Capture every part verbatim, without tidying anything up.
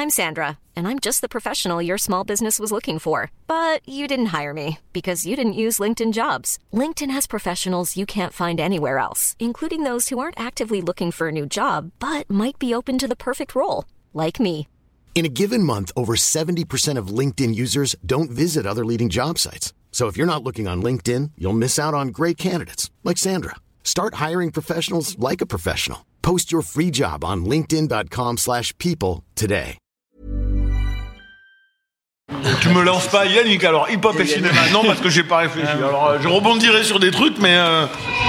I'm Sandra, and I'm just the professional your small business was looking for. But you didn't hire me because you didn't use LinkedIn Jobs. LinkedIn has professionals you can't find anywhere else, including those who aren't actively looking for a new job, but might be open to the perfect role, like me. In a given month, over seventy percent of LinkedIn users don't visit other leading job sites. So if you're not looking on LinkedIn, you'll miss out on great candidates like Sandra. Start hiring professionals like a professional. Post your free job on linkedin.com slash people today. Tu me lances pas Yannick, alors hip-hop et cinéma. Non, parce que j'ai pas réfléchi. Alors euh, je rebondirai sur des trucs, mais... Euh...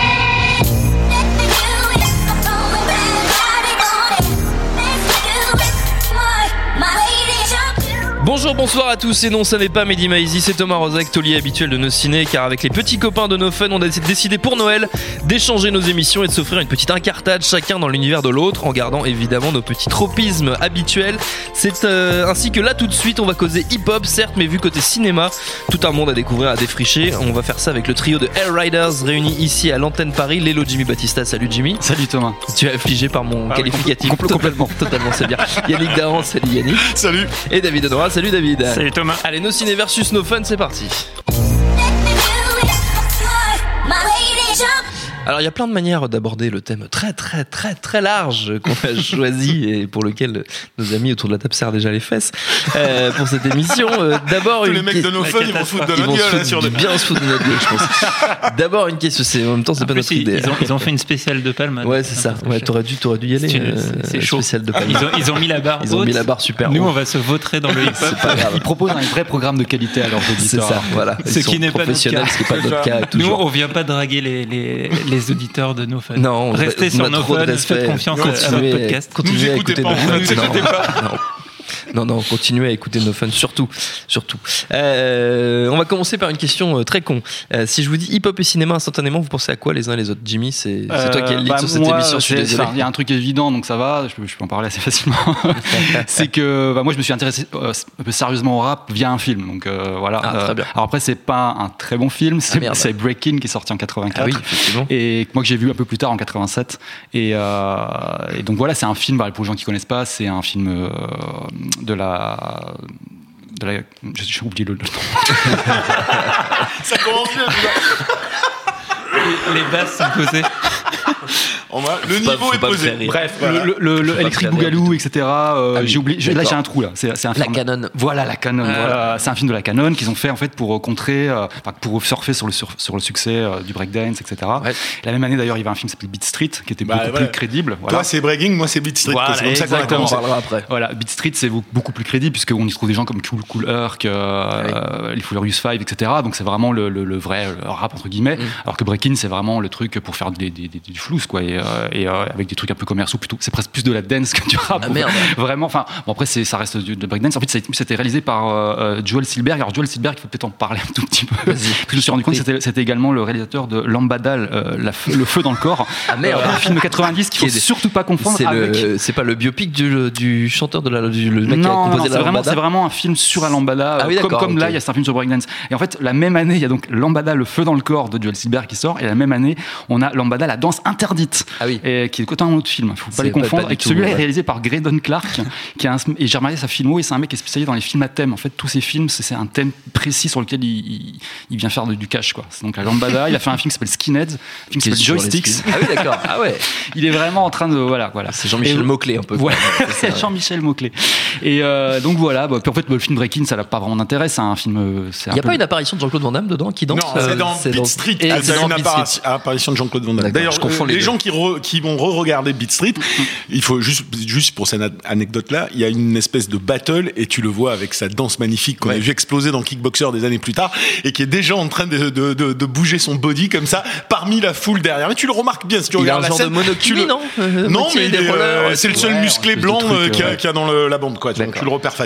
Bonjour, bonsoir à tous, et non, ça n'est pas Mehdi Maizi, c'est Thomas Rozek, taulier habituel de nos ciné, car avec les petits copains de No Fun, on a décidé pour Noël d'échanger nos émissions et de s'offrir une petite incartade chacun dans l'univers de l'autre, en gardant évidemment nos petits tropismes habituels. C'est euh, ainsi que là tout de suite, on va causer hip-hop, certes, mais vu côté cinéma, tout un monde à découvrir, à défricher. On va faire ça avec le trio de Air Riders réunis ici à l'antenne Paris. Lélo Jimmy Battista, salut Jimmy. Salut Thomas. Tu es affligé par mon ah, qualificatif. Compl- complètement. Totalement, c'est bien. Yannick Dahan, salut Yannick. Salut. Et David Honora, salut David. Salut Thomas. Allez, nos ciné versus No Fun, c'est parti. Alors il y a plein de manières d'aborder le thème très très très très large qu'on a choisi et pour lequel nos amis autour de la table serrent déjà les fesses euh, pour cette émission. Euh, d'abord tous une les mecs de No Fun ils vont se foutre de ils notre gueule foutre, sur des... bien se foutre de notre gueule, je pense. D'abord une question, c'est en même temps c'est en pas plus, notre ils, idée. Ils ont, ils ont fait une spéciale de Palme. Ouais c'est ça. Ouais t'aurais dû t'aurais dû y aller. C'est, euh, c'est chaud. Spéciale de Palme. Ils ont ils ont mis la barre. Ils ont haute. mis la barre super. Nous haut. on va se vautrer dans le hip hop. Ils proposent un vrai programme de qualité à leurs auditeurs. C'est ça. Voilà. Ce Ils qui sont n'est pas notre cas. Ce qui n'est pas notre cas. Nous Toujours. on vient pas draguer les les les auditeurs de No Fun. Non. Restez sur No Fun. Faites confiance à notre podcast. Continuez à écouter pas, No Fun. ne nous écoutez pas. Non, non, continuez à écouter No Fun, surtout, surtout. Euh, on va commencer par une question euh, très con. Euh, si je vous dis hip-hop et cinéma instantanément, vous pensez à quoi les uns et les autres? Jimmy, c'est, c'est toi qui as le lead bah sur cette moi, émission, je suis désolé. Il y a un truc évident, donc ça va, je peux, je peux en parler assez facilement. C'est que bah, moi, je me suis intéressé euh, un peu sérieusement au rap via un film, donc euh, voilà. Ah, très bien. Euh, alors après, c'est pas un très bon film, c'est, ah, c'est Breakin' qui est sorti en quatre-vingt-quatre. Ah oui, effectivement. Et moi que j'ai vu un peu plus tard en quatre-vingt-sept. Et, euh, et donc voilà, c'est un film, bah, pour les gens qui connaissent pas, c'est un film euh, de la... De la... J'ai, j'ai oublié le, le nom. Ça commence bien. Les, les basses sont posées. On va... Le faut niveau pas, est posé. Bref, voilà. le, le, le Electric Boogaloo, et cetera. Euh, Ah oui, j'ai oublié. J'ai, là, j'ai un trou là. C'est, c'est un La film. Canon. Voilà la Canon. Ah. Voilà. C'est un film de la Canon qu'ils ont fait en fait pour contrer, euh, enfin, pour surfer sur le sur, sur le succès euh, du breakdance, et cetera. Ouais. La même année d'ailleurs, il y avait un film qui s'appelait Beat Street qui était Bah, beaucoup voilà. plus crédible. Voilà. Toi c'est Breaking, moi c'est Beat Street. Voilà, c'est comme ça qu'on a exactement. On commencé. parlera après. Voilà, Beat Street c'est beaucoup plus crédible puisqu'on y trouve des gens comme Cool Cool Herc, euh, Ah oui. euh, les Furious Five, et cetera. Donc c'est vraiment le, le, le vrai le rap entre guillemets. Mm. Alors que Breaking c'est vraiment le truc pour faire des, des, des, du flouze quoi et, euh, et euh, avec des trucs un peu commerciaux plutôt. C'est presque plus de la dance que du rap. Ah merde. Vraiment. Enfin bon après c'est ça reste du, de breakdance. En fait c'était, c'était réalisé par euh, Joel Silberg. Alors Joel Silberg il faut peut-être en parler un tout petit peu. Parce que je me suis rendu compte que c'était, c'était également le réalisateur de Lambada, euh, la, le feu dans le corps. Ah merde. Euh, un film de quatre-vingt-dix qu'il faut Qui est- surtout pas confondre C'est, avec. le, c'est pas le biopic du, du chanteur de la, du le mec qui a Non, composé non, la c'est vraiment, lambada. c'est vraiment un film sur la lambada. Ah oui, comme d'accord, comme là, ok. il y a c'est un film sur breakdance. Et en fait, la même année, il y a donc Lambada, le feu dans le corps de Joel Silberg qui sort. Et la même année, on a Lambada, la danse interdite. Ah oui. Et qui est côté un autre film. Il faut pas C'est les pas- confondre. pas du et que tout, celui-là ouais. est réalisé par Graydon Clark. qui a un, et j'ai remarqué sa filmo. Et c'est un mec qui est spécialisé dans les films à thème. En fait, tous ses films, c'est, c'est un thème précis sur lequel il, il, il vient faire de, du cash, quoi. C'est donc la Lambada. Il a fait un film qui s'appelle Skinheads, un film qui Qui est s'appelle sur les Joysticks. skins. Ah oui, d'accord. Ah ouais. Il est vraiment en train de, voilà, voilà. C'est Jean-Michel Et- Mauclé un peu. Ouais, C'est ça, ouais. Jean-Michel Mauclé. Et euh, donc voilà, bah, puis en fait le film Breaking ça n'a pas vraiment d'intérêt, c'est un film. euh, C'est Il un n'y a peu- pas une apparition de Jean-Claude Van Damme dedans qui danse Non, c'est dans Beat Street. Et Ah, c'est t'as dans une Beat appara- Street. apparition de Jean-Claude Van Damme. D'accord, D'ailleurs, je confonds euh, les les deux. gens qui, re- qui vont re-regarder Beat Street, il faut juste, juste pour cette anecdote-là, il y a une espèce de battle et tu le vois avec sa danse magnifique qu'on Ouais. a vu exploser dans Kickboxer des années plus tard et qui est déjà en train de, de, de, de bouger son body comme ça parmi la foule derrière. Mais tu le remarques bien si tu Il a un regardes la genre de scène. monokini, tu le... non Euh, Non, moitié mais des il est, rollers, euh, ouais, c'est le seul ouais, musclé espèce de blanc truc, euh, qu'il y a, ouais. qu'il y a dans le- la bande, quoi. Tu, vois, D'accord. tu le repères facile.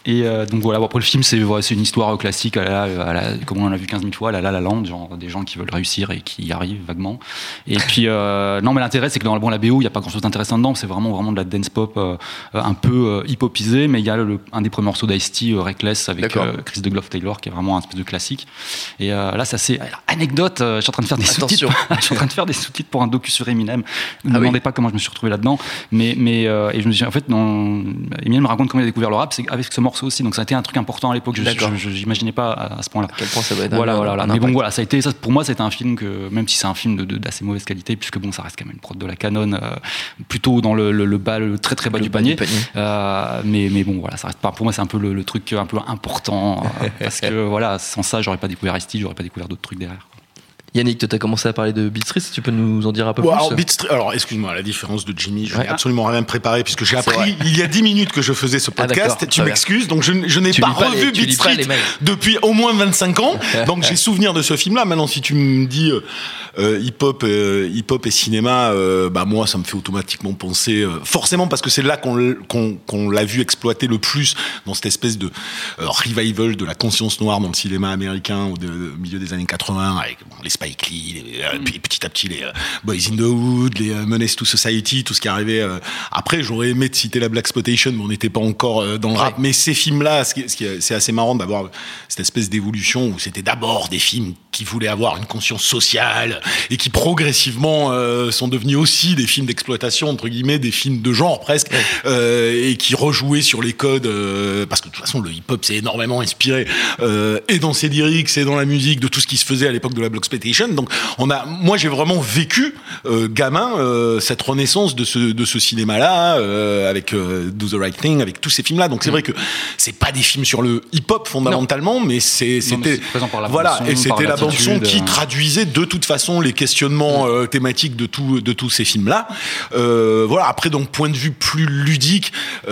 Et euh, donc voilà, bon, après le film, c'est, ouais, c'est une histoire classique, à la, à la, comme on en a vu quinze mille fois, à la La La Land, genre des gens qui veulent réussir et qui y arrivent vaguement. Et puis, euh, non, mais l'intérêt, c'est que dans bon, la B O, il n'y a pas grand-chose d'intéressant dedans, c'est vraiment, vraiment de la dance pop euh, un peu euh, hip-hopisée, mais il y a le, un des premiers morceaux d'Ice-T, euh, Reckless, avec euh, Chris de Glove Taylor, qui est vraiment un espèce de classique. Et euh, là, c'est assez... Alors, anecdote, euh, je suis en train de faire des Attention. sous-titres. je suis en train de faire des sous-titres pour un docu sur Eminem. Ne me Ah demandez oui. pas comment je me suis retrouvé là-dedans, mais, mais euh, et je me suis, en fait, dans... Eminem me raconte comment il a découvert le rap, c'est avec ce morceau aussi, donc ça a été un truc important à l'époque, je, je, je j'imaginais pas à, à ce point-là. À quel point ça va être Voilà, un, voilà, voilà. un Mais bon, impact. voilà, ça a été, ça, pour moi, c'était un film que, même si c'est un film de, de, d'assez mauvaise qualité, puisque bon, ça reste quand même une prod de la Canon, euh, plutôt dans le, le, le bas, le très très bas Le du bas panier. du panier. Euh, mais, mais bon, voilà, ça reste pas, pour moi, c'est un peu le, le truc un peu important, euh, parce que voilà, sans ça, j'aurais pas découvert Ice-T, j'aurais pas découvert d'autres trucs derrière. Yannick, toi, t'as commencé à parler de Beat Street, tu peux nous en dire un peu Ouais, plus? alors, Beat Street- alors, excuse-moi, à la différence de Jimmy, je n'ai Ouais. absolument rien préparé puisque j'ai C'est appris vrai. il y a dix minutes que je faisais ce Ah, podcast. d'accord, tu très bien. m'excuses, donc je, n- je n'ai Tu pas lis pas revu les- tu Beat lis pas Street les mails. depuis au moins vingt-cinq ans. Donc j'ai souvenir de ce film-là. Maintenant, si tu me dis euh, euh, hip-hop, euh, hip-hop et cinéma, euh, bah moi, ça me fait automatiquement penser, euh, forcément parce que c'est là qu'on, l- qu'on, qu'on l'a vu exploiter le plus dans cette espèce de euh, revival de la conscience noire dans le cinéma américain au, de- au milieu des années quatre-vingts, avec bon, les Spike Lee, les, euh, puis petit à petit les euh, Boys in the Hood, les euh, Menace to Society, tout ce qui arrivait. Euh. Après, j'aurais aimé te citer la Blaxploitation, mais on n'était pas encore euh, dans le rap. Ouais. Mais ces films-là, ce qui, ce qui est- c'est assez marrant d'avoir cette espèce d'évolution où c'était d'abord des films qui voulaient avoir une conscience sociale et qui progressivement euh, sont devenus aussi des films d'exploitation, entre guillemets, des films de genre presque, euh, et qui rejouaient sur les codes, euh, parce que de toute façon, le hip-hop s'est énormément inspiré, euh, et dans ses lyrics, et dans la musique, de tout ce qui se faisait à l'époque de la Blaxploitation. Donc, on a, moi, j'ai vraiment vécu, euh, gamin, euh, cette renaissance de ce, de ce cinéma-là, euh, avec euh, Do the Right Thing, avec tous ces films-là. Donc, c'est vrai que c'est pas des films sur le hip-hop fondamentalement, mais c'est, Non, mais c'était, c'est présent par la voilà, bande-son, et par c'était la bande-son l'attitude, qui euh. traduisait de toute façon les questionnements euh, thématiques de tout, de tous ces films-là. Euh, voilà. Après, donc, point de vue plus ludique,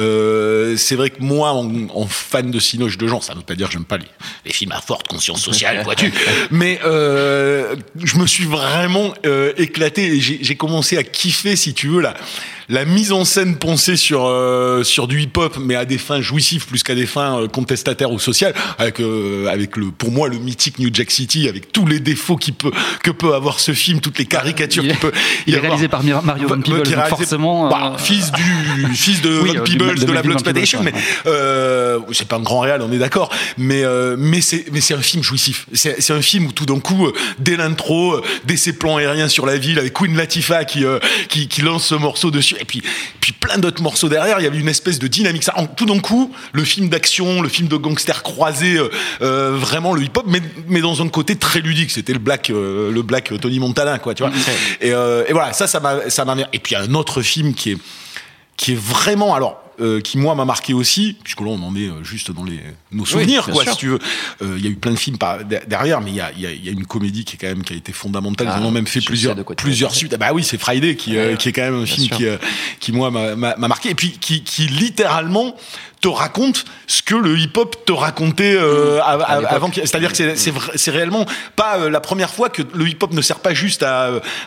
euh, c'est vrai que moi, en, en fan de cinoche de genre, ça veut pas dire que j'aime pas les, les films à forte conscience sociale, vois-tu. Mais euh, je me suis vraiment euh, éclaté et j'ai, j'ai commencé à kiffer, si tu veux, la, la mise en scène pensée sur euh, sur du hip-hop, mais à des fins jouissives plus qu'à des fins euh, contestataires ou sociales, avec euh, avec le, pour moi, le mythique New Jack City, avec tous les défauts qui peut que peut avoir ce film, toutes les caricatures Il est- qu'il peut. Il y est avoir. réalisé par Mir- Mario Van Qui est Peebles, donc réalisé- forcément. bah, euh, fils du fils de Oui, Van euh, du- Peebles de de, la Melvin Van Blaxploitation, mais Peebles, euh, c'est pas un grand réal, on est d'accord, mais euh, mais c'est mais c'est un film jouissif. C'est c'est un film où tout d'un coup, euh, dès l'intro, euh, dès ces plans aériens sur la ville avec Queen Latifah qui euh, qui, qui lance ce morceau dessus, et puis puis plein d'autres morceaux derrière, il y avait une espèce de dynamique. Ça, en- tout d'un coup, le film d'action, le film de gangster croisé, euh, euh, vraiment le hip-hop, mais mais dans un côté très ludique. C'était le black euh, le black Tony Montana, quoi, tu vois. Et, euh, et voilà, ça ça m'a ça m'a. Et puis il y a un autre film qui est qui est vraiment, alors, euh, qui moi m'a marqué aussi, puisque là on en est euh, juste dans les, nos souvenirs, bien quoi, sûr. si tu veux. Euh, Il y a eu plein de films par, derrière, mais il y a, il y, a, il y a une comédie qui est quand même qui a été fondamentale. Ah, Ils en ont même fait je plusieurs, sais de quoi tu plusieurs veux suites. Ah bah oui, c'est Friday qui, euh, Ouais, qui est quand même un bien film sûr. qui, euh, qui moi m'a, m'a, m'a marqué, et puis qui, qui littéralement te raconte ce que le hip-hop te racontait euh, à, à, l'époque. avant. qu'il- C'est-à-dire que c'est, c'est, vrai- c'est réellement pas euh, la première fois que le hip-hop ne sert pas juste à,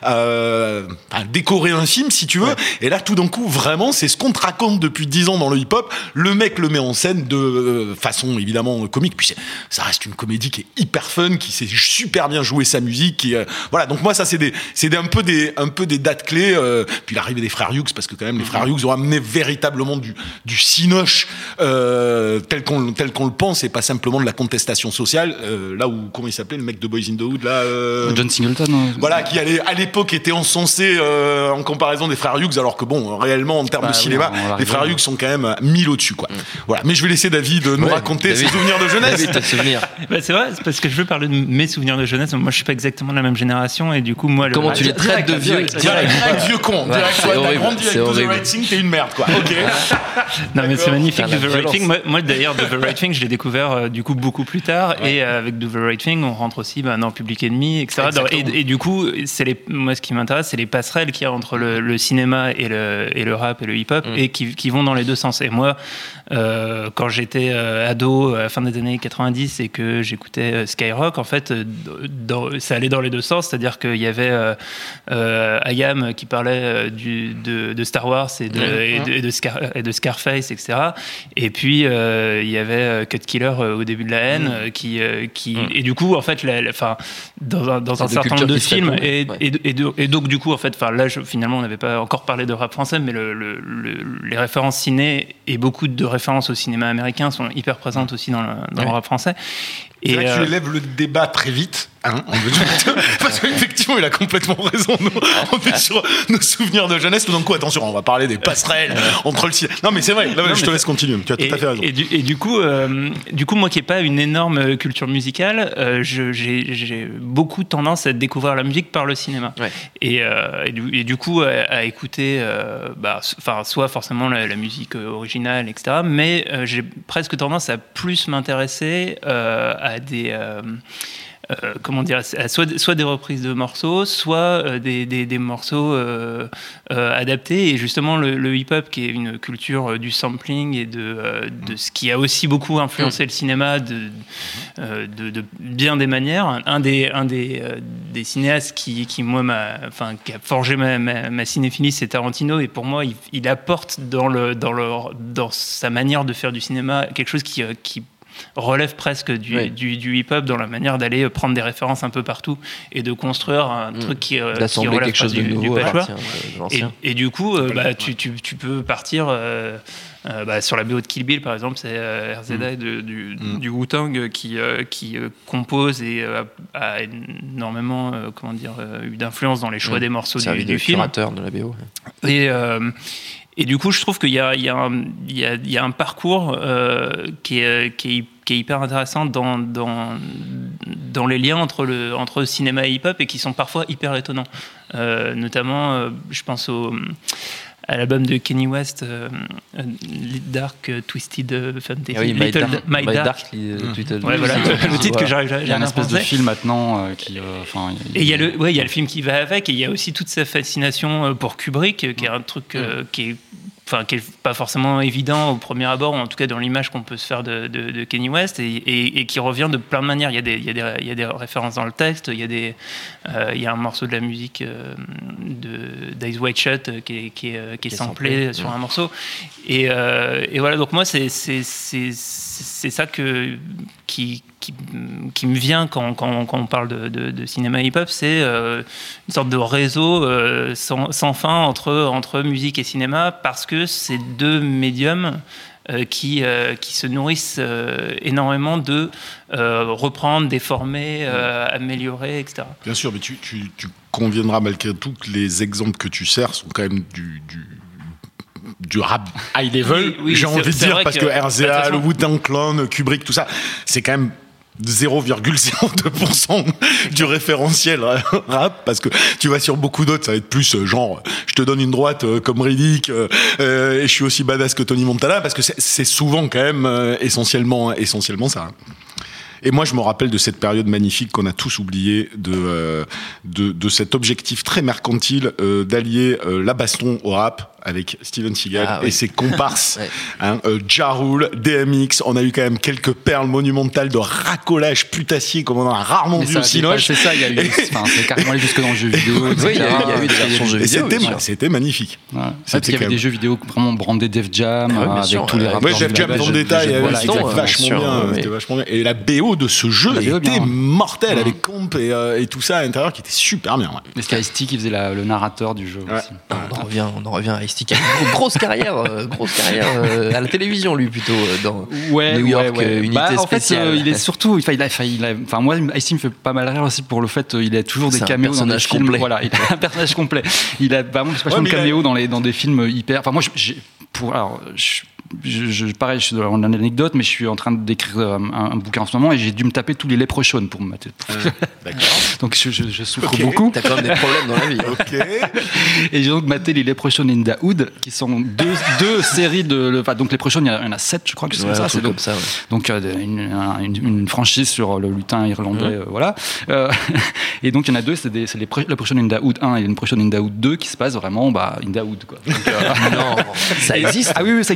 à, à décorer un film, si tu veux. Ouais. Et là, tout d'un coup, vraiment, c'est ce qu'on te raconte depuis dix ans dans le hip-hop. Le mec le met en scène de euh, façon évidemment comique. Puis c'est- ça reste une comédie qui est hyper fun, qui sait super bien jouer sa musique. Qui, euh, voilà. Donc moi, ça c'est des, c'est des, un peu des, un peu des dates clés. Euh, puis l'arrivée des frères Hughes, parce que quand même les frères Hughes ont amené véritablement du, du cinoche euh, tel qu'on, tel qu'on le pense, et pas simplement de la contestation sociale. Euh, là où comment il s'appelait le mec de Boys in the Hood là. Euh, John Singleton. euh, voilà, qui allait, à l'époque était encensé euh, en comparaison des frères Hughes, alors que bon, réellement en termes Bah de oui, cinéma, on va les arriver. frères Hughes sont quand même mille au-dessus, quoi. Voilà. Mais je vais laisser David nous Ouais, raconter David. ses souvenirs de jeunesse. David, tes souvenirs. Bah, c'est vrai, c'est parce que je veux parler de mes souvenirs de jeunesse. Moi, je suis pas exactement de la même génération et du coup, moi, Comment le... tu les traites de vieux Direct, direct, vieux con. Ouais, Direct, c'est toi, t'as horrible, grandi avec c'est Do the horrible. Right Thing, t'es une merde, quoi. Ok. Non, mais c'est magnifique, Putain, Do la the Right violence. Thing. Moi, moi, d'ailleurs, Do the Right Thing, je l'ai découvert euh, du coup beaucoup plus tard. Et euh, avec Do the Right Thing, on rentre aussi bah, dans Public Enemy, et cetera. Dans- et, et du coup, c'est les, moi, ce qui m'intéresse, c'est les passerelles qu'il y a entre le, le cinéma et le, et le rap et le hip-hop, Mm. et qui, qui vont dans les deux sens. Et moi, euh, quand j'étais euh, ado, à la fin des années quatre-vingt-dix, et que j'écoutais euh, Skyrock, en fait, euh, dans, ça allait dans les deux sens. C'est-à-dire qu'il y avait euh, euh, Ayam qui parlait euh, du, de, de Star Wars et de, Mm. et de, et de, Scar, et de Scarface, et cetera. Et puis il euh, y avait Cut Killer euh, au début de la haine mmh. euh, qui, euh, qui mmh. et du coup en fait, la, la, fin, dans un, dans un certain nombre de films et, ouais. et, et, et, et donc du coup en fait, là je, finalement on n'avait pas encore parlé de rap français, mais le, le, le, les références ciné et beaucoup de références au cinéma américain sont hyper présentes aussi dans le, dans ouais. le rap français. C'est et vrai euh, que tu élèves le débat très vite, hein, parce qu'effectivement, il a complètement raison. Nous, on est sur nos souvenirs de jeunesse. Donc, quoi, attention, on va parler des passerelles entre le cinéma. Non, mais c'est vrai. Là, non, je te laisse continuer. Tu as et, tout à fait raison. Et du, et du coup, euh, du coup, moi qui n'ai pas une énorme culture musicale, euh, je, j'ai, j'ai beaucoup tendance à découvrir la musique par le cinéma. Ouais. Et, euh, et, du, et du coup, à, à écouter, euh, bah, enfin, soit forcément la, la musique originale, et cetera. Mais euh, j'ai presque tendance à plus m'intéresser euh, à des euh, euh, comment dire, soit, soit des reprises de morceaux, soit euh, des, des, des morceaux euh, euh, adaptés. Et justement, le, le hip-hop, qui est une culture euh, du sampling et de, euh, de ce qui a aussi beaucoup influencé le cinéma de, euh, de, de bien des manières. Un des, un des, euh, des cinéastes qui, qui, moi, m'a, enfin, qui a forgé ma, ma, ma cinéphilie, c'est Tarantino. Et pour moi, il, il apporte dans, le, dans, le, dans sa manière de faire du cinéma quelque chose qui, qui relève presque du, oui. du, du hip-hop dans la manière d'aller prendre des références un peu partout et de construire un mmh. truc qui, qui relève quelque chose du, de nouveau du patchwork. Et, et du coup, euh, bah, tu, tu, tu peux partir euh, euh, bah, sur la B O de Kill Bill, par exemple, c'est euh, R Z A mmh. de, du, mmh. du Wu-Tang qui, euh, qui euh, compose et euh, a énormément euh, comment dire, euh, eu d'influence dans les choix mmh. des morceaux du, du film. C'est un de la B O. Et... Euh, Et du coup, je trouve qu'il y a, il y a, un, il y a, il y a un parcours euh, qui, est, qui, est, qui est hyper intéressant dans, dans, dans les liens entre le, entre le cinéma et hip-hop et qui sont parfois hyper étonnants. Euh, notamment, euh, je pense au, à l'album de Kanye West, euh, Dark Twisted Fantasy. Ah oui, Little, My Dark, My Dark. Dark mmh. Twisted ouais, voilà, le titre que j'arrive jamais à Il y a une espèce de film maintenant euh, qui. Enfin, euh, et il y a le, ouais, il y a le film qui va avec, et il y a aussi toute sa fascination pour Kubrick, qui est un truc euh, qui est. Enfin, qui n'est pas forcément évident au premier abord, ou en tout cas dans l'image qu'on peut se faire de, de, de Kanye West, et, et, et qui revient de plein de manières. Il y a des, il y a des, il y a des références dans le texte, il y a, des, euh, il y a un morceau de la musique euh, de d'Eyes Wide Shut qui est, qui est, qui est samplé, samplé sur ouais. un morceau. Et, euh, et voilà, donc moi, c'est, c'est, c'est, c'est ça que, qui, qui, qui me vient quand, quand, quand on parle de, de, de cinéma hip-hop, c'est euh, une sorte de réseau euh, sans, sans fin entre, entre musique et cinéma, parce que c'est deux médiums euh, qui, euh, qui se nourrissent euh, énormément de euh, reprendre, déformer, euh, améliorer, et cetera. Bien sûr, mais tu, tu, tu conviendras malgré tout que les exemples que tu sers sont quand même du... du... du rap high level, oui, oui, j'ai envie de dire, parce que, que R Z A, le Wu-Tang Clan, Kubrick, tout ça, c'est quand même zéro virgule zéro deux pour cent du référentiel rap, parce que tu vas sur beaucoup d'autres, ça va être plus genre je te donne une droite euh, comme Riddick euh, euh, et je suis aussi badass que Tony Montana, parce que c'est, c'est souvent quand même euh, essentiellement, essentiellement ça. Et moi, je me rappelle de cette période magnifique qu'on a tous oubliée, de, euh, de, de cet objectif très mercantile euh, d'allier euh, la baston au rap avec Steven Seagal ah, oui. et ses comparses, ouais. hein, euh, Ja Rule, D M X. On a eu quand même quelques perles monumentales de racolage putassier comme on en a rarement mais vu au Cinoche. C'est ça, il y a eu, enfin, c'est carrément allé jusque dans le jeu vidéo. Oui, il y, y a eu des versions jeux vidéo. C'était, aussi, ma, c'était magnifique. Ouais. C'était il y avait même... des jeux vidéo vraiment brandés Def Jam, ouais, avec sûr, tous les rappeurs. Ouais, Def Jam dans le détail, c'était vachement bien. C'était vachement bien. Et la B O de ce jeu était mortelle, avec Comp et tout ça à l'intérieur qui était super bien. Mais c'était Ice-T qui faisait le narrateur du jeu aussi. On en revient, on en revient à Ice-T. Grosse carrière, euh, grosse carrière euh, à la télévision, lui, plutôt, euh, dans ouais, New York, ouais, ouais. Euh, unité bah, en spéciale. En fait, euh, il est surtout, il a, il a, enfin, moi, Ice-T me fait pas mal rire aussi pour le fait qu'il a toujours des c'est caméos dans des films. Complet. Voilà, il a un personnage complet. Il a vraiment ouais, de caméos a... dans les, dans des films hyper, enfin, moi, j'ai, pour, alors, je, Je, je, pareil, je suis dans une anecdote, mais je suis en train d'écrire un, un bouquin en ce moment et j'ai dû me taper tous les Leprechauns pour me mater. Euh, d'accord. Donc je, je, je souffre okay. beaucoup. T'as quand même des problèmes dans la vie. Ok. Et j'ai donc maté les Leprechauns in the Hood, qui sont deux, deux séries de. Enfin, donc Leprechauns, il y en a sept, je crois que c'est ouais, ça. C'est donc, donc, ça, ouais. donc euh, une, une, une franchise sur le lutin irlandais, mmh. euh, voilà. Euh, et donc il y en a deux, c'est, des, c'est les Leprechauns in the Hood un et les Leprechauns in the Hood deux qui se passent vraiment bah, in the Hood, quoi. Donc, euh, non, ça existe. Ah oui, oui, ça existe vraiment. Et le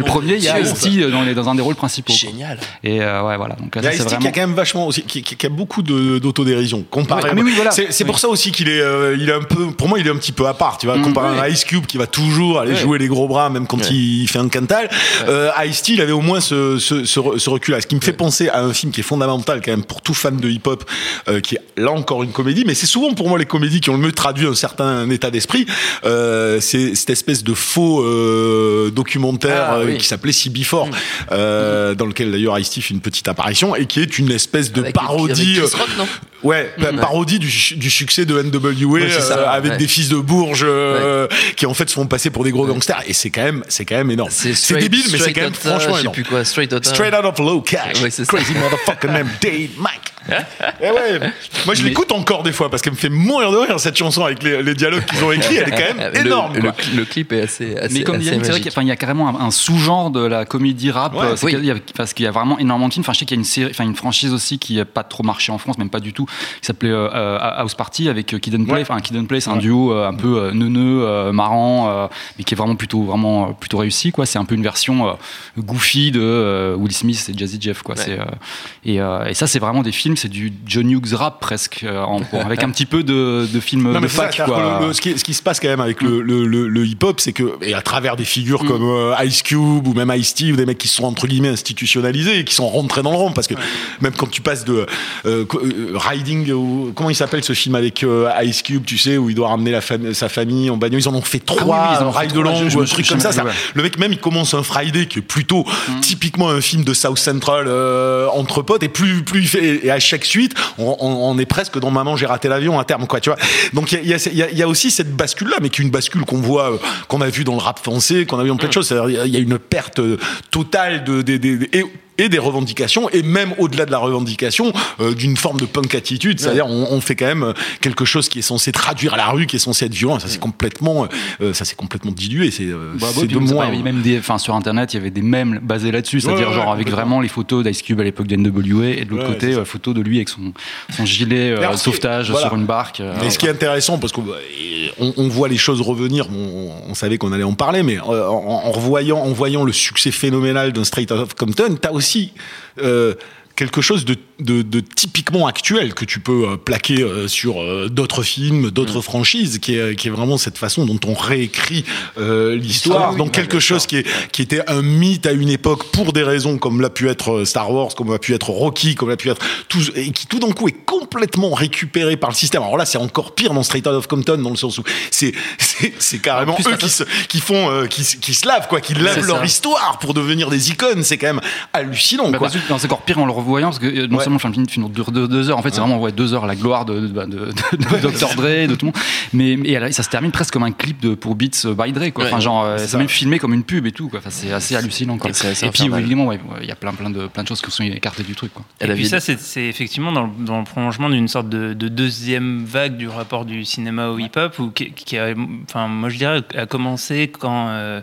premier, il y a Ice-T dans, les, dans un des rôles principaux. Génial. Quoi. Et euh, ouais, voilà. Donc, il y a Ice-T vraiment... qui a quand même vachement aussi, qui, qui a beaucoup de, d'autodérision. Comparé, ouais, ah, oui, voilà. c'est, c'est oui. pour ça aussi qu'il est, euh, il est un peu, pour moi, il est un petit peu à part. Tu vois, mmh, comparé ouais. à Ice Cube qui va toujours aller ouais. jouer les gros bras, même quand ouais. il fait un cantal. Ouais. Euh, Ice-T, il avait au moins ce, ce, ce, ce recul-là. Ce qui me fait ouais. penser à un film qui est fondamental quand même pour tout fan de hip-hop, euh, qui est là encore une comédie, mais c'est souvent pour moi les comédies qui ont le mieux traduit un certain état d'esprit. Euh, c'est cette espèce de faux euh, documentaire ah, oui. euh, qui s'appelait C B quatre, mmh. euh, mmh. dans lequel d'ailleurs Ice-T fait une petite apparition et qui est une espèce de avec parodie. Avec Chris Rock, non Ouais, mmh. parodie du, du succès de N W A ouais, ça, euh, avec ouais. des fils de Bourges euh, ouais. qui en fait se font passer pour des gros ouais. gangsters et c'est quand même c'est quand même énorme. C'est, straight, c'est débile mais c'est quand même outta, franchement je sais énorme. plus quoi, straight outta. Straight out of low cash. Ouais, c'est crazy motherfucker named Dave Mike. Et ouais, moi je mais... l'écoute encore des fois parce qu'elle me fait mourir de rire cette chanson avec les, les dialogues qu'ils ont écrits, elle est quand même énorme. Le, le, le clip est assez, assez mais comme assez Yannick, c'est vrai qu'il y a, il y a carrément un, un sous-genre de la comédie rap ouais, c'est oui. qu'il y a, parce qu'il y a vraiment énormément de films. Enfin, je sais qu'il y a une série, enfin une franchise aussi qui n'a pas trop marché en France, même pas du tout, qui s'appelait euh, House Party avec Kid and Play. Enfin, ouais. Kid and Play, c'est ouais. un duo euh, un peu euh, neuneux, euh, marrant, euh, mais qui est vraiment plutôt vraiment plutôt réussi. Quoi, c'est un peu une version euh, goofy de euh, Will Smith et Jazzy Jeff. Quoi, ouais. c'est, euh, et, euh, et ça, c'est vraiment des films, c'est du John Hughes rap presque, euh, en, avec un petit peu de, de films non, de fac. Ça, quoi. Le, le, ce, qui, ce qui se passe quand même avec le, le, le, le hip-hop, c'est que, et à travers des figures mm. comme euh, Ice Cube ou même Ice-T, ou des mecs qui sont entre guillemets institutionnalisés et qui sont rentrés dans le rang, parce que ouais. même quand tu passes de euh, euh, Riding, ou, comment il s'appelle ce film avec euh, Ice Cube, tu sais, où il doit ramener la fam- sa famille en bagnole, ils en ont fait trois, ah oui, oui, Ride Along ou un truc comme ça. ça. Ouais. Le mec même il commence un Friday qui est plutôt mm. typiquement un film de South Central euh, entre potes, et plus plus il fait, et à chaque suite, on, on, on est presque dans Maman j'ai raté l'avion à terme, quoi, tu vois. Donc il y a, y, a, y a aussi cette bascule là, mais qui est une bascule qu'on voit, euh, qu'on a vu dans le rap français, qu'on a vu dans plein de choses. C'est-à-dire il y a une perte totale de, de, de, de et, et des revendications, et même au-delà de la revendication, euh, d'une forme de punk attitude, c'est-à-dire on, on fait quand même quelque chose qui est censé traduire à la rue, qui est censé être violent. Ça c'est complètement, euh, ça c'est complètement dilué. C'est, euh, bah, c'est bah, de moins. Même des, enfin sur internet, il y avait des mèmes basés là-dessus, c'est-à-dire ouais, genre ouais, avec vraiment les photos d'Ice Cube à l'époque de N W A, et de l'autre ouais, côté, euh, photos de lui avec son, son gilet euh, sauvetage voilà. sur une barque. Euh, mais ce qui est intéressant, parce qu'on on, on voit les choses revenir, on, on savait qu'on allait en parler, mais en, en revoyant, en voyant le succès phénoménal d'un Straight Outta Compton, t'as aussi Euh, quelque chose de, de, de typiquement actuel que tu peux euh, plaquer euh, sur euh, d'autres films, d'autres mmh. franchises, qui est, qui est vraiment cette façon dont on réécrit euh, l'histoire. Ah, oui, donc quelque bah, chose qui, est, qui était un mythe à une époque pour des raisons comme l'a pu être Star Wars, comme l'a pu être Rocky, comme l'a pu être tout, et qui tout d'un coup est complètement récupéré par le système. Alors là, c'est encore pire dans Straight Outta Compton, dans le sens où c'est c'est, c'est carrément plus, eux qui, se, qui font euh, qui, qui se lavent, quoi, qui lavent c'est leur ça. histoire pour devenir des icônes. C'est quand même hallucinant, bah, quoi. C'est encore pire en le revoyant, parce que non ouais. seulement le film, film dure deux, deux heures, en fait, ouais. c'est vraiment ouais, deux heures la gloire de, de, de, de, de ouais, docteur Dre, de tout le monde. Mais et ça se termine presque comme un clip de, pour Beats by Dre, quoi. Ouais, enfin, genre, c'est, c'est même filmé comme une pub et tout, quoi. Enfin, c'est assez hallucinant, quoi. Et, et puis, évidemment, il ouais, ouais, y a plein, plein, de, plein de choses qui sont écartées du truc, quoi. Et, et puis ça, c'est, c'est effectivement dans le, dans le prolongement d'une sorte de, de deuxième vague du rapport du cinéma au hip-hop, où, qui, qui a, enfin, moi je dirais, a commencé quand euh,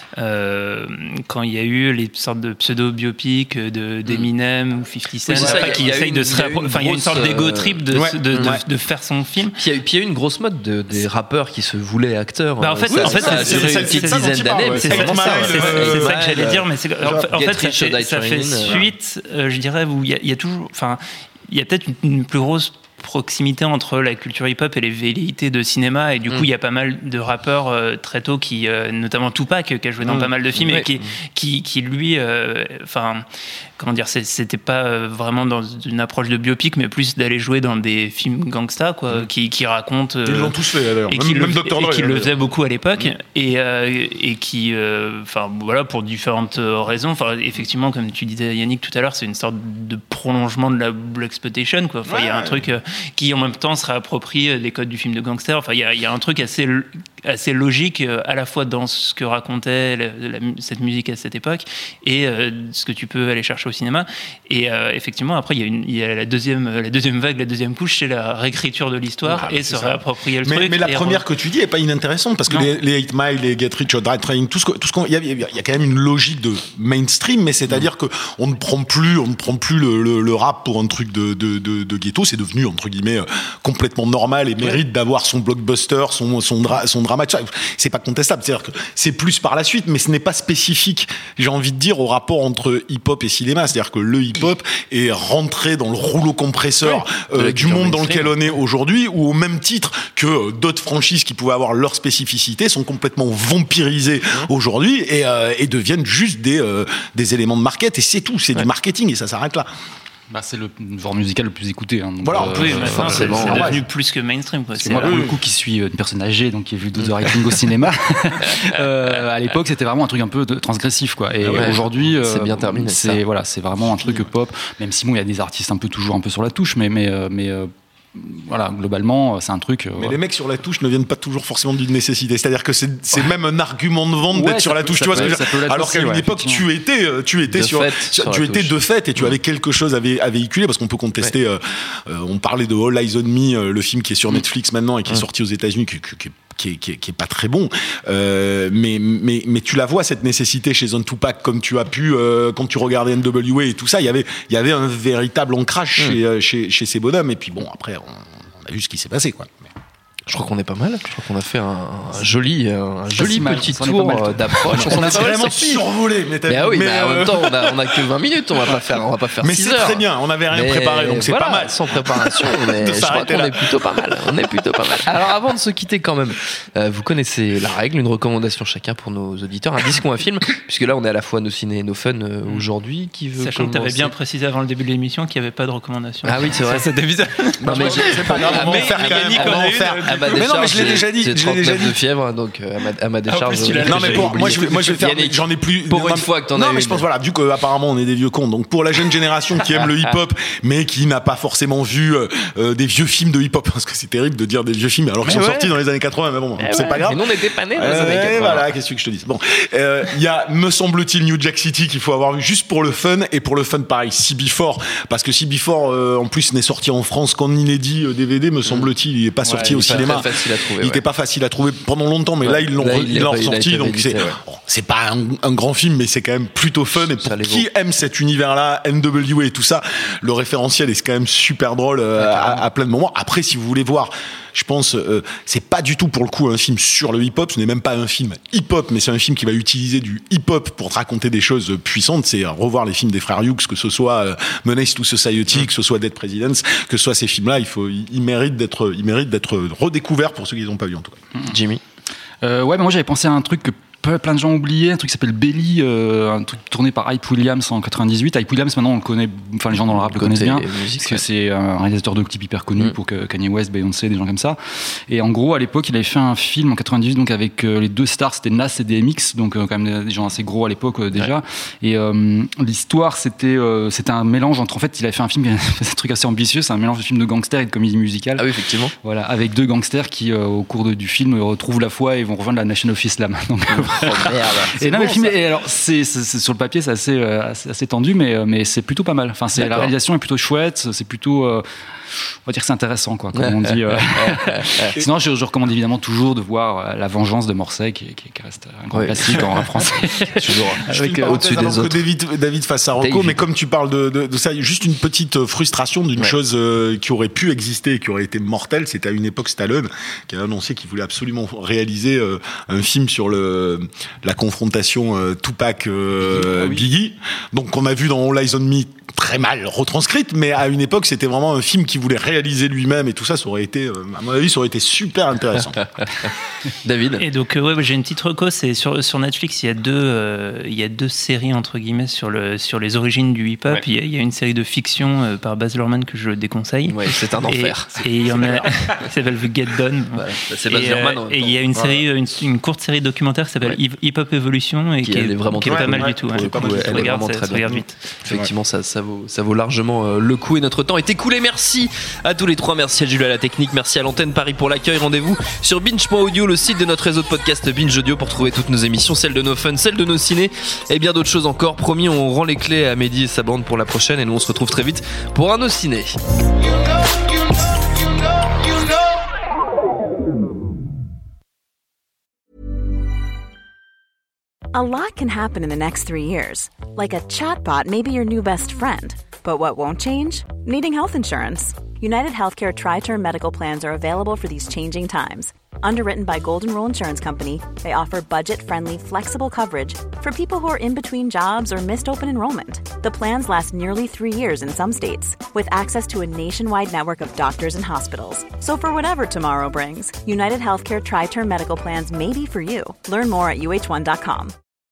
euh, quand il y a eu les sortes de pseudo-biopics de, d'Eminem ou fifty Cent, oui, après, qui essaye de se réappro- enfin, il y a une sorte d'ego trip de, ouais, de, de, ouais. de, de faire son film. Puis il y, y a eu une grosse mode de, des rappeurs qui se voulaient acteurs. Bah, en fait, ça, en fait, ça a duré une petite dizaine d'années. C'est ça que j'allais dire, mais c'est, en fait, en fait ça, fait, ça fait suite, euh, je dirais, où il y, y a toujours, enfin, il y a peut-être une, une plus grosse proximité entre la culture hip-hop et les velléités de cinéma, et du coup il mm. y a pas mal de rappeurs euh, très tôt qui, euh, notamment Tupac qui a joué dans mm. pas mal de films, ouais. et qui, qui, qui lui enfin euh, comment dire, c'était pas vraiment dans une approche de biopic, mais plus d'aller jouer dans des films gangsta, quoi, mm. qui, qui racontent euh, ils l'ont tous fait d'ailleurs, et même, qui, même le, et qui le faisait beaucoup à l'époque, mm. et, euh, et qui enfin euh, voilà, pour différentes raisons, enfin effectivement comme tu disais Yannick tout à l'heure, c'est une sorte de prolongement de la blaxploitation, quoi. Enfin il ouais. y a un truc euh, qui en même temps se réapproprie les codes du film de gangster. Enfin, il y a, y a un truc assez, assez logique à la fois dans ce que racontait la, la, cette musique à cette époque et euh, ce que tu peux aller chercher au cinéma. Et euh, effectivement, après, il y a, une, y a la, deuxième, la deuxième vague, la deuxième couche, c'est la réécriture de l'histoire ah, et se ça. réapproprier le mais, truc. Mais la première re... que tu dis est pas inintéressante, parce que non. les, les eight mile, les Get Rich or Die Trying, tout ce que, tout ce qu'on, il y a, y a quand même une logique de mainstream, mais c'est-à-dire mmh. que on ne prend plus, on ne prend plus le, le, le rap pour un truc de, de, de, de ghetto. C'est devenu entre guillemets complètement normal et mérite ouais. d'avoir son blockbuster, son son, dra- son drama. C'est pas contestable. C'est-à-dire que c'est plus par la suite, mais ce n'est pas spécifique, j'ai envie de dire, au rapport entre hip-hop et cinéma. C'est-à-dire que le hip-hop est rentré dans le rouleau compresseur oui, euh, du monde dans lequel on est aujourd'hui, ou au même titre que euh, d'autres franchises qui pouvaient avoir leur spécificité sont complètement vampirisées mmh. aujourd'hui et, euh, et deviennent juste des, euh, des éléments de market, et c'est tout, c'est ouais. du marketing, et ça s'arrête là. Bah, c'est le genre musical le plus écouté. Hein, donc voilà, euh, oui, euh, forcément. C'est, c'est devenu ouais. plus que mainstream. Quoi. Parce que moi, pour le coup, qui suis une personne âgée, donc qui ai vu Do the Right Thing au cinéma, euh, à l'époque, c'était vraiment un truc un peu transgressif, quoi. Et ouais, aujourd'hui, euh, c'est bien terminé. C'est ça. voilà, c'est vraiment un truc ouais. pop. Même si bon, il y a des artistes un peu toujours un peu sur la touche, mais mais mais. Euh, voilà, globalement, c'est un truc. Mais ouais. les mecs sur la touche ne viennent pas toujours forcément d'une nécessité. C'est-à-dire que c'est, c'est même un argument de vente ouais, d'être sur la touche. Tu vois ce que je veux dire ? Alors qu'à une ouais, époque, tu étais, tu étais de sur, fait, sur, sur tu étais touche. de fait et tu ouais. avais quelque chose à, vé- à véhiculer, parce qu'on peut contester. Ouais. Euh, on parlait de All Eyes on Me, le film qui est sur mmh. Netflix maintenant et qui mmh. est sorti aux États-Unis, qui, qui, qui Qui est, qui, est, qui est pas très bon, euh, mais, mais, mais tu la vois cette nécessité chez un Tupac, comme tu as pu euh, quand tu regardais N W A et tout ça, il y avait, il y avait un véritable ancrage mmh. chez, chez, chez ces bonhommes, et puis bon, après, on, on a vu ce qui s'est passé, quoi. Mais... Je crois qu'on est pas mal. Je crois qu'on a fait un, un joli, un joli mal, petit tour mal, d'approche. On a vraiment survolé. Mais, mais ah oui, mais bah, euh... en même temps, on a, on a que vingt minutes. On va pas faire, on va pas faire mais six c'est heures. Très bien. On avait rien mais préparé, donc c'est voilà, pas mal. Sans préparation, mais je crois qu'on là. est plutôt pas mal. On est plutôt pas mal. Alors, avant de se quitter, quand même, euh, vous connaissez la règle, une recommandation chacun pour nos auditeurs, un disque ou un film, puisque là, on est à la fois nos ciné et nos fun euh, aujourd'hui. Qui veut Sachant que tu avais bien précisé avant le début de l'émission qu'il n'y avait pas de recommandation. Ah oui, c'est vrai. C'était bizarre. Non mais c'est pas grave. On va en faire quand même. On va en faire. Mais non, mais je l'ai déjà dit. J'ai trente-neuf de fièvre, donc euh, à, ma, à ma décharge. Ah, plus, non, mais pour, moi, je vais, moi, je vais faire. Yannick, j'en ai plus. Pour une fois que t'en as. Non, mais je pense, voilà, vu qu'apparemment on est des vieux cons, donc pour la jeune génération qui aime le hip-hop, mais qui n'a pas forcément vu euh, des vieux films de hip-hop, parce que c'est terrible de dire des vieux films alors qu'ils sont ouais. sortis dans les années quatre-vingts, mais bon, eh c'est ouais. pas grave. Mais nous, on n'était pas nés dans les euh, années quatre-vingts. Voilà, qu'est-ce que je te dis. Bon, il euh, y a, me semble-t-il, New Jack City qu'il faut avoir vu juste pour le fun, et pour le fun, pareil, C B quatre, parce que C B quatre, euh, en plus, n'est sorti en France qu'en inédit euh, D V D, me semble-t-il, il est pas sorti ouais, au cinéma. Il était pas facile à trouver pendant longtemps, mais ouais, là ils l'ont, là, ils l'ont ressorti, donc c'est, ouais. bon, c'est pas un, un grand film, mais c'est quand même plutôt fun. Et pour qui aime cet univers-là, N W A et tout ça, le référentiel est quand même super drôle euh, ouais, à, à plein de moments. Après, si vous voulez voir, je pense, euh, c'est pas du tout pour le coup un film sur le hip-hop. Ce n'est même pas un film hip-hop, mais c'est un film qui va utiliser du hip-hop pour te raconter des choses puissantes. C'est revoir les films des frères Hughes, que ce soit euh, Menace to Society, mmh. que ce soit Dead Presidents, que ce soit ces films-là, il faut, ils méritent d'être, ils méritent d'être redécouverts pour ceux qui les ont pas vus en tout cas. Mmh. Jimmy. Euh, ouais, mais moi j'avais pensé à un truc que plein de gens ont oublié, un truc qui s'appelle Belly, euh, un truc tourné par Hype Williams en quatre-vingt-dix-huit. Hype Williams, maintenant on le connaît, enfin les gens dans le rap le connaissent bien, musique, parce que ouais. c'est un réalisateur de clips hyper connu mmh. pour que Kanye West, Beyoncé, des gens comme ça. Et en gros, à l'époque, il avait fait un film en quatre-vingt-dix-huit, donc avec euh, les deux stars, c'était Nas et D M X, donc euh, quand même des gens assez gros à l'époque euh, déjà. Ouais. Et euh, l'histoire, c'était euh, c'était un mélange entre, en fait, il avait fait un film, c'est un truc assez ambitieux, c'est un mélange de film de gangsters et de comédie musicale. Ah oui, effectivement. Voilà, avec deux gangsters qui, euh, au cours de, du film, retrouvent la foi et vont rejoindre la Nation of Islam. Donc, oh, merde. Et non, bon, mais le film, et alors, c'est, c'est, c'est, sur le papier, c'est assez, euh, assez, assez tendu, mais, mais c'est plutôt pas mal. Enfin, c'est, la réalisation est plutôt chouette, c'est plutôt, euh, on va dire que c'est intéressant, quoi, comme on dit. Euh. Sinon, je, je recommande évidemment toujours de voir La Vengeance de Morcey, qui, qui, qui reste un grand ouais. classique en français. Toujours. Avec, euh, au-dessus des autres. David, David face à Rocco, mais comme tu parles de, de, de ça, juste une petite frustration d'une ouais. chose euh, qui aurait pu exister et qui aurait été mortelle. C'était à une époque Stallone qui a annoncé qu'il voulait absolument réaliser euh, un film sur le, la confrontation euh, Tupac euh, ah oui. Biggie. Donc on a vu dans All Eyes on Me très mal retranscrite, mais à une époque c'était vraiment un film qu'il voulait réaliser lui-même et tout ça, ça aurait été, euh, à mon avis, ça aurait été super intéressant. David. Et donc euh, ouais, j'ai une petite reco, c'est sur sur Netflix, il y a deux euh, il y a deux séries entre guillemets sur le sur les origines du hip-hop. Ouais. Il, y a, il y a une série de fiction euh, par Baz Luhrmann que je déconseille. Ouais, c'est un enfer. Et, et il y en a, qui s'appelle The Get Done. Ouais, c'est Baz Luhrmann. Et il y a une série, une, une courte série documentaire qui s'appelle ouais. Hip Hop Evolution et qui, qui est, est vraiment qui est pas mal du tout. Elle est vraiment très bien. Effectivement, ça ça vaut ça vaut largement euh, le coup et notre temps est écoulé. Merci à tous les trois, merci à Jules à la technique, merci à l'antenne Paris pour l'accueil. Rendez-vous sur binge point audio, le site de notre réseau de podcast Binge Audio, pour trouver toutes nos émissions, celles de nos fun, celles de nos ciné et bien d'autres choses encore. Promis, on rend les clés à Mehdi et sa bande pour la prochaine et nous on se retrouve très vite pour un No Ciné. A lot can happen in the next three years. Like a chatbot may be your new best friend. But what won't change? Needing health insurance. United Healthcare Tri-Term Medical Plans are available for these changing times. Underwritten by Golden Rule Insurance Company, they offer budget-friendly, flexible coverage for people who are in between jobs or missed open enrollment. The plans last nearly three years in some states, with access to a nationwide network of doctors and hospitals. So for whatever tomorrow brings, United Healthcare Tri-Term Medical Plans may be for you. Learn more at U H one dot com.